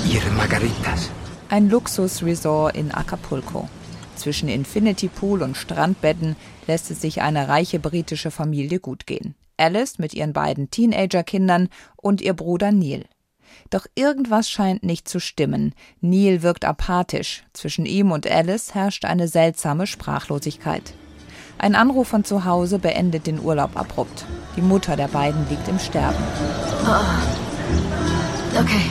Ihre Margaritas. Ein Luxusresort in Acapulco. Zwischen Infinity Pool und Strandbetten lässt es sich eine reiche britische Familie gut gehen. Alice mit ihren beiden Teenagerkindern und ihr Bruder Neil. Doch irgendwas scheint nicht zu stimmen. Neil wirkt apathisch. Zwischen ihm und Alice herrscht eine seltsame Sprachlosigkeit. Ein Anruf von zu Hause beendet den Urlaub abrupt. Die Mutter der beiden liegt im Sterben. Okay.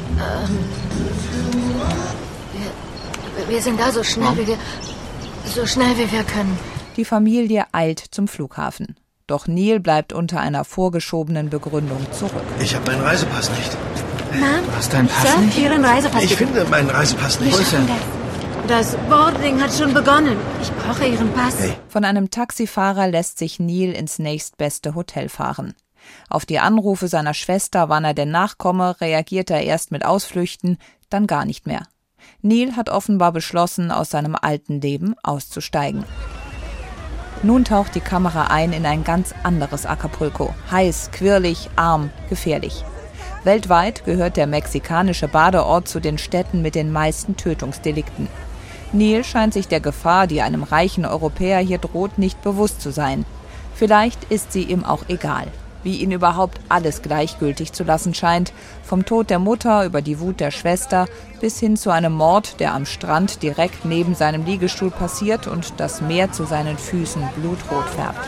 Wir sind da so schnell wie wir können. Die Familie eilt zum Flughafen. Doch Neil bleibt unter einer vorgeschobenen Begründung zurück. Ich habe meinen Reisepass nicht. Ma'am? Du hast deinen Pass Sir, nicht? Ihren Reisepass. Ich finde meinen Reisepass nicht. Wo ist er? Das Boarding hat schon begonnen. Ich brauche Ihren Pass. Hey. Von einem Taxifahrer lässt sich Neil ins nächstbeste Hotel fahren. Auf die Anrufe seiner Schwester, wann er denn nachkomme, reagiert er erst mit Ausflüchten, dann gar nicht mehr. Neil hat offenbar beschlossen, aus seinem alten Leben auszusteigen. Nun taucht die Kamera ein in ein ganz anderes Acapulco. Heiß, quirlig, arm, gefährlich. Weltweit gehört der mexikanische Badeort zu den Städten mit den meisten Tötungsdelikten. Neil scheint sich der Gefahr, die einem reichen Europäer hier droht, nicht bewusst zu sein. Vielleicht ist sie ihm auch egal. Wie ihn überhaupt alles gleichgültig zu lassen scheint, vom Tod der Mutter über die Wut der Schwester bis hin zu einem Mord, der am Strand direkt neben seinem Liegestuhl passiert und das Meer zu seinen Füßen blutrot färbt.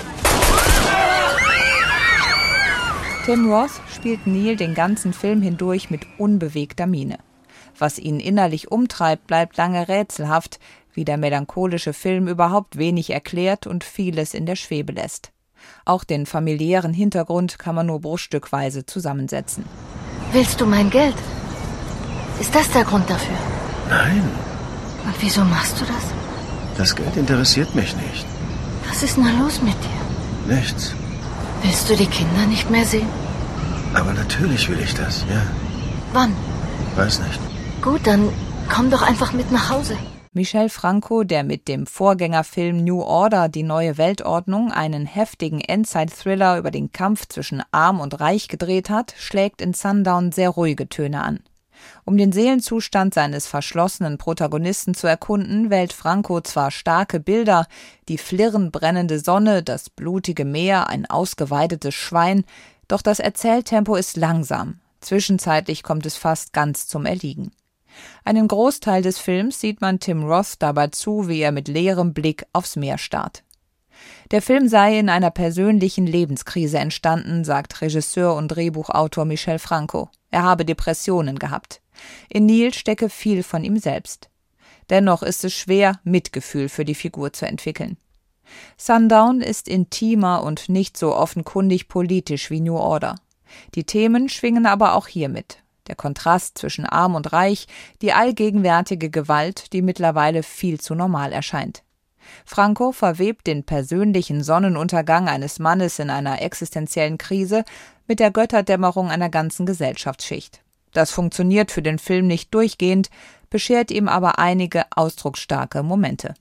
Tim Roth spielt Neil den ganzen Film hindurch mit unbewegter Miene. Was ihn innerlich umtreibt, bleibt lange rätselhaft, wie der melancholische Film überhaupt wenig erklärt und vieles in der Schwebe lässt. Auch den familiären Hintergrund kann man nur bruchstückweise zusammensetzen. Willst du mein Geld? Ist das der Grund dafür? Nein, Und wieso machst du das? das Geld interessiert mich nicht. Was ist denn los mit dir? Nichts. Willst du die Kinder nicht mehr sehen? Aber natürlich will ich das, ja. Wann? Weiß nicht. Gut, dann komm doch einfach mit nach Hause. Michel Franco, der mit dem Vorgängerfilm New Order, die neue Weltordnung, einen heftigen Endzeit-Thriller über den Kampf zwischen Arm und Reich gedreht hat, schlägt in Sundown sehr ruhige Töne an. Um den Seelenzustand seines verschlossenen Protagonisten zu erkunden, wählt Franco zwar starke Bilder, die flirrend brennende Sonne, das blutige Meer, ein ausgeweidetes Schwein, doch das Erzähltempo ist langsam. Zwischenzeitlich kommt es fast ganz zum Erliegen. Einen Großteil des Films sieht man Tim Roth dabei zu, wie er mit leerem Blick aufs Meer starrt. Der Film sei in einer persönlichen Lebenskrise entstanden, sagt Regisseur und Drehbuchautor Michel Franco. Er habe Depressionen gehabt. In Neil stecke viel von ihm selbst. Dennoch ist es schwer, Mitgefühl für die Figur zu entwickeln. Sundown ist intimer und nicht so offenkundig politisch wie New Order. Die Themen schwingen aber auch hier mit. Der Kontrast zwischen Arm und Reich, die allgegenwärtige Gewalt, die mittlerweile viel zu normal erscheint. Franco verwebt den persönlichen Sonnenuntergang eines Mannes in einer existenziellen Krise mit der Götterdämmerung einer ganzen Gesellschaftsschicht. Das funktioniert für den Film nicht durchgehend, beschert ihm aber einige ausdrucksstarke Momente.